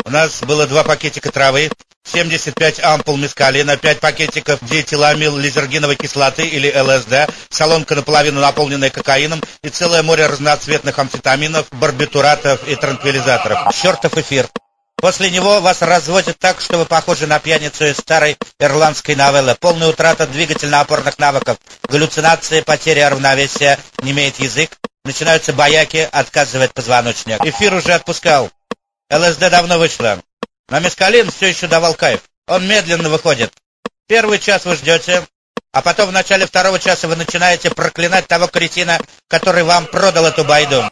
У нас было 2 пакетика травы, 75 ампул мескалина, 5 пакетиков диэтиламил лизергиновой кислоты или ЛСД, солонка наполовину наполненная кокаином и целое море разноцветных амфетаминов, барбитуратов и транквилизаторов. Чертов эфир. После него вас разводят так, что вы похожи на пьяницу из старой ирландской новеллы. Полная утрата двигательно-опорных навыков, галлюцинации, потеря равновесия, немеет язык, начинаются бояки, отказывает позвоночник. Эфир уже отпускал. ЛСД давно вышла. Но мескалин все еще давал кайф. Он медленно выходит. Первый час вы ждете, а потом в начале второго часа вы начинаете проклинать того кретина, который вам продал эту байду.